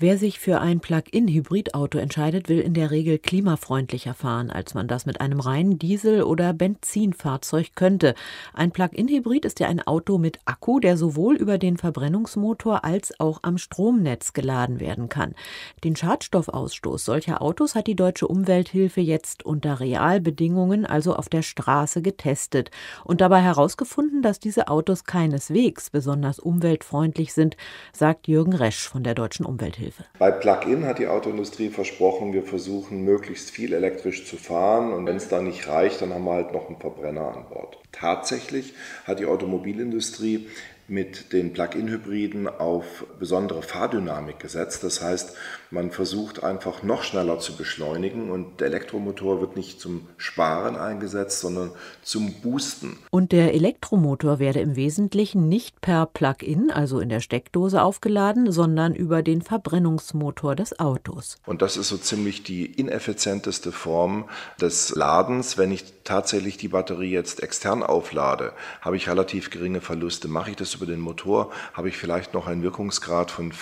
Wer sich für ein Plug-in-Hybridauto entscheidet, will in der Regel klimafreundlicher fahren, als man das mit einem reinen Diesel- oder Benzinfahrzeug könnte. Ein Plug-in-Hybrid ist ja ein Auto mit Akku, der sowohl über den Verbrennungsmotor als auch am Stromnetz geladen werden kann. Den Schadstoffausstoß solcher Autos hat die Deutsche Umwelthilfe jetzt unter Realbedingungen, also auf der Straße, getestet und dabei herausgefunden, dass diese Autos keineswegs besonders umweltfreundlich sind, sagt Jürgen Resch von der Deutschen Umwelthilfe. Bei Plug-in hat die Autoindustrie versprochen, wir versuchen möglichst viel elektrisch zu fahren und wenn es dann nicht reicht, dann haben wir halt noch einen Verbrenner an Bord. Tatsächlich hat die Automobilindustrie mit den Plug-in-Hybriden auf besondere Fahrdynamik gesetzt. Das heißt, man versucht einfach noch schneller zu beschleunigen und der Elektromotor wird nicht zum Sparen eingesetzt, sondern zum Boosten. Und der Elektromotor werde im Wesentlichen nicht per Plug-in, also in der Steckdose, aufgeladen, sondern über den Verbrennungsmotor des Autos. Und das ist so ziemlich die ineffizienteste Form des Ladens. Wenn ich tatsächlich die Batterie jetzt extern auflade, habe ich relativ geringe Verluste. Mache ich das über den Motor, habe ich vielleicht noch einen Wirkungsgrad von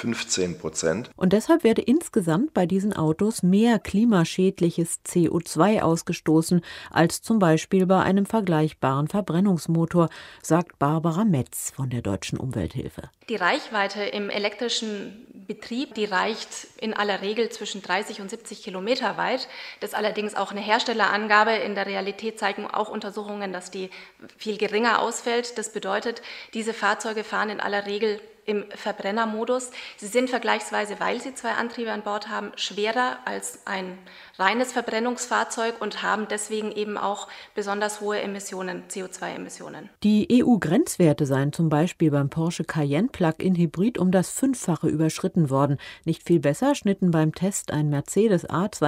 15%. Und deshalb werde insgesamt bei diesen Autos mehr klimaschädliches CO2 ausgestoßen als zum Beispiel bei einem vergleichbaren Verbrennungsmotor, sagt Barbara Metz von der Deutschen Umwelthilfe. Die Reichweite im elektrischen Betrieb, die reicht in aller Regel zwischen 30 und 70 Kilometer weit. Das ist allerdings auch eine Herstellerangabe. In der Realität zeigen auch Untersuchungen, dass die viel geringer ausfällt. Das bedeutet, diese Fahrzeuge fahren in aller Regel im Verbrennermodus. Sie sind vergleichsweise, weil sie zwei Antriebe an Bord haben, schwerer als ein reines Verbrennungsfahrzeug und haben deswegen eben auch besonders hohe Emissionen, CO2-Emissionen. Die EU-Grenzwerte seien zum Beispiel beim Porsche Cayenne Plug-in Hybrid um das 5-fache überschritten worden. Nicht viel besser schnitten beim Test ein Mercedes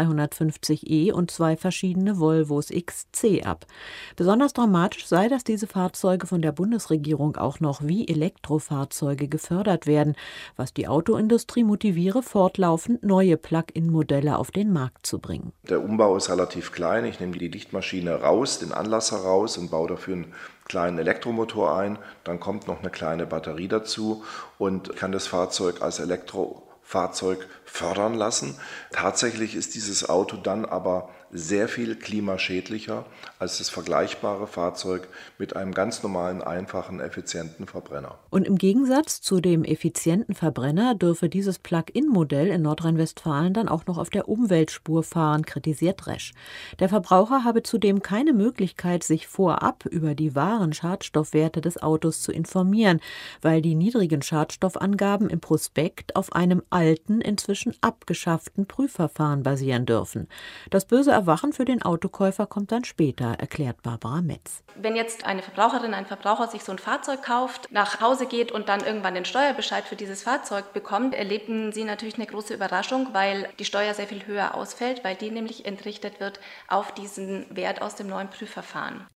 A250e und zwei verschiedene Volvos XC ab. Besonders dramatisch sei, dass diese Fahrzeuge von der Bundesregierung auch noch wie Elektrofahrzeuge gefördert werden, was die Autoindustrie motiviere, fortlaufend neue Plug-in-Modelle auf den Markt zu bringen. Der Umbau ist relativ klein. Ich nehme die Lichtmaschine raus, den Anlasser raus und baue dafür einen kleinen Elektromotor ein. Dann kommt noch eine kleine Batterie dazu und kann das Fahrzeug als Elektrofahrzeug fördern lassen. Tatsächlich ist dieses Auto dann aber sehr viel klimaschädlicher als das vergleichbare Fahrzeug mit einem ganz normalen, einfachen, effizienten Verbrenner. Und im Gegensatz zu dem effizienten Verbrenner dürfe dieses Plug-in-Modell in Nordrhein-Westfalen dann auch noch auf der Umweltspur fahren, kritisiert Resch. Der Verbraucher habe zudem keine Möglichkeit, sich vorab über die wahren Schadstoffwerte des Autos zu informieren, weil die niedrigen Schadstoffangaben im Prospekt auf einem alten, inzwischen abgeschafften Prüfverfahren basieren dürfen. Das böse Erwachen für den Autokäufer kommt dann später, erklärt Barbara Metz. Wenn jetzt eine Verbraucherin, ein Verbraucher sich so ein Fahrzeug kauft, nach Hause geht und dann irgendwann den Steuerbescheid für dieses Fahrzeug bekommt, erleben sie natürlich eine große Überraschung, weil die Steuer sehr viel höher ausfällt, weil die nämlich entrichtet wird auf diesen Wert aus dem neuen Prüfverfahren.